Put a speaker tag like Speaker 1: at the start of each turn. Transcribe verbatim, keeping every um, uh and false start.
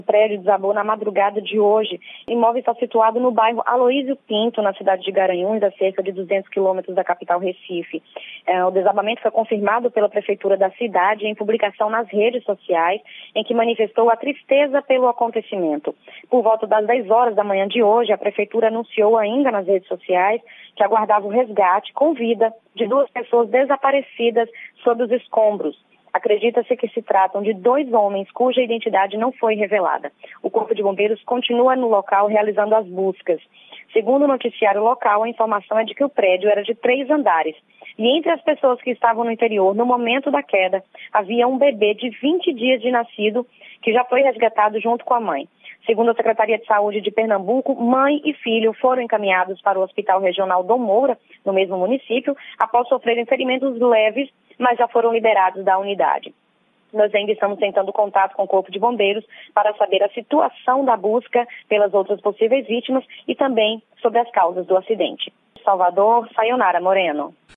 Speaker 1: O prédio desabou na madrugada de hoje. O imóvel está situado no bairro Aloísio Pinto, na cidade de Garanhuns, a cerca de duzentos quilômetros da capital Recife. É, o desabamento foi confirmado pela prefeitura da cidade em publicação nas redes sociais, em que manifestou a tristeza pelo acontecimento. Por volta das dez horas da manhã de hoje, a prefeitura anunciou ainda nas redes sociais que aguardava o resgate com vida de duas pessoas desaparecidas sob os escombros. Acredita-se que se tratam de dois homens cuja identidade não foi revelada. O Corpo de Bombeiros continua no local realizando as buscas. Segundo o noticiário local, a informação é de que o prédio era de três andares. E entre as pessoas que estavam no interior, no momento da queda, havia um bebê de vinte dias de nascido que já foi resgatado junto com a mãe. Segundo a Secretaria de Saúde de Pernambuco, mãe e filho foram encaminhados para o Hospital Regional Dom Moura, no mesmo município, após sofrerem ferimentos leves, mas já foram liberados da unidade. Nós ainda estamos tentando contato com o Corpo de Bombeiros para saber a situação da busca pelas outras possíveis vítimas e também sobre as causas do acidente. Salvador, Sayonara Moreno.